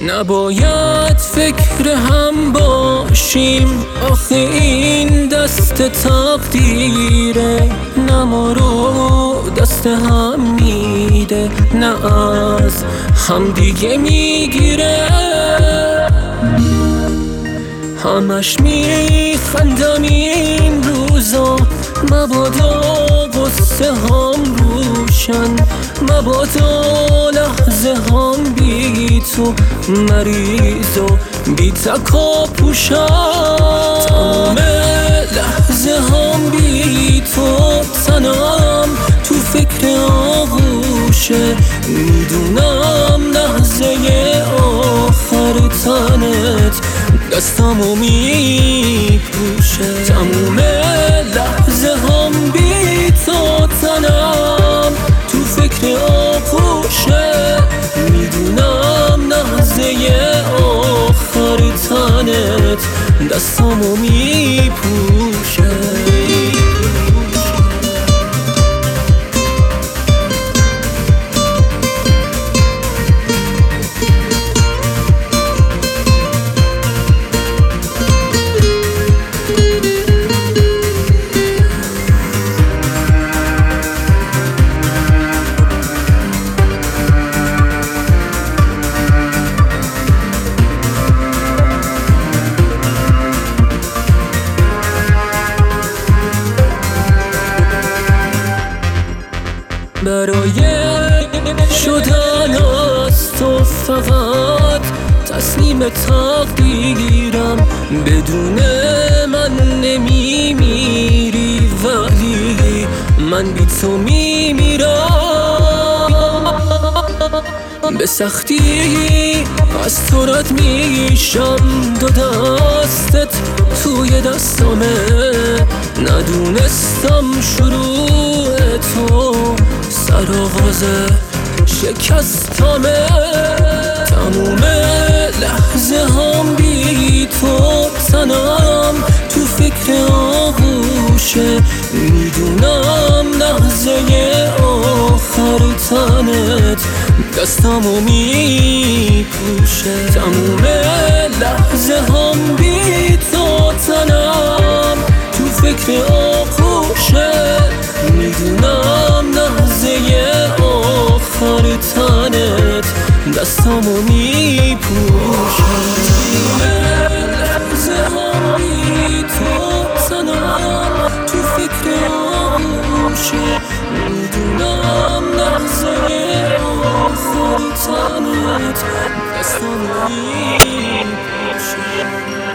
نباید فکر هم باشیم، آخه این دست تقدیره، نه ما رو دست هم میده نه از هم دیگه میگیره. همش میخندم این روزا، مبادا قصه هم روشن، مبادا لحظه هم بی تو مریض و بی تکا پوشن، تمام لحظه هم بی تو تنم تو فکر آغوشه، میدونم لحظه آخر تنت دستمو میپوشه، تموم لحظه هم بی تو تنم تو فکر آغوشه، میدونم لحظه آخر تنت دستمو میپوشه. برای شدن از تو فقط تسلیم تقدیرم، بدون من نمیمیری ولی من بی تو میمیرم، به سختی از تو رد میشم، دو دستت توی دستامه، ندونستم شروع تو سرآغاز شکستمه، تموم لحظه هم بی تو تنم تو فکر آغوشه، میدونم لحظه آخر تنت دستمو میپوشه، تموم لحظه هم بی تو تنم تو فکر آغوشه، میدونم لحظه آخر تنت دستمو میپوشه، لحظه هم بی تو تنم تو فکر آغوشه، میدونم لحظه آخر تنت دستمو میپوشه.